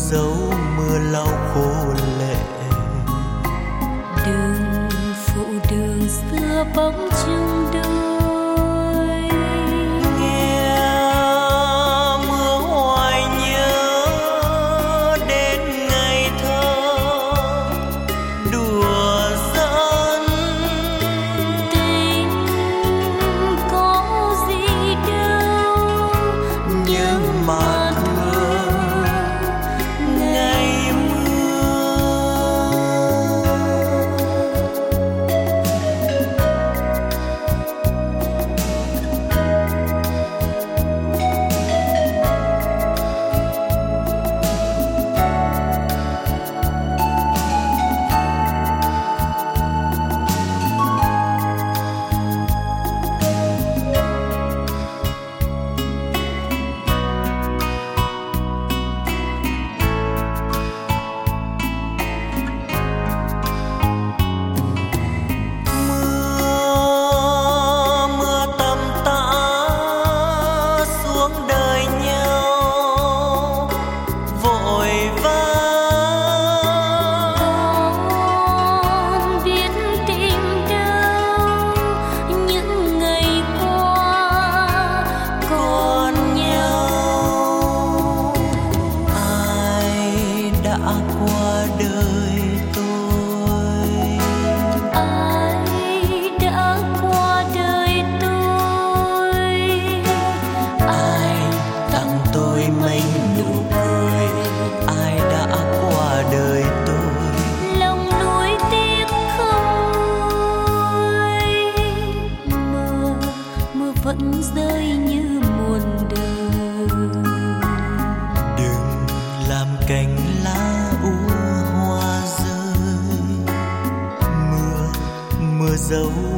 dấu mưa lau khô lệ. Đường phụ đường xưa bóng chung đôi, Nghe mưa hoài nhớ đến ngày thơ đùa giỡn. tình có gì đâu Nhớ mà thương ngày mưa. Mưa tầm tã xuống đời nhau vội vã. con biết tìm đâu những ngày qua Còn nhau ai đã qua đời tôi, ai đã qua đời tôi, ai tặng tôi mấy nụ cười, ai đã qua đời tôi. lòng nuối tiếc không nguôi. Mưa mưa vẫn rơi như muôn đời, Đừng làm cành lá úa hoa rơi. Mưa mưa dấu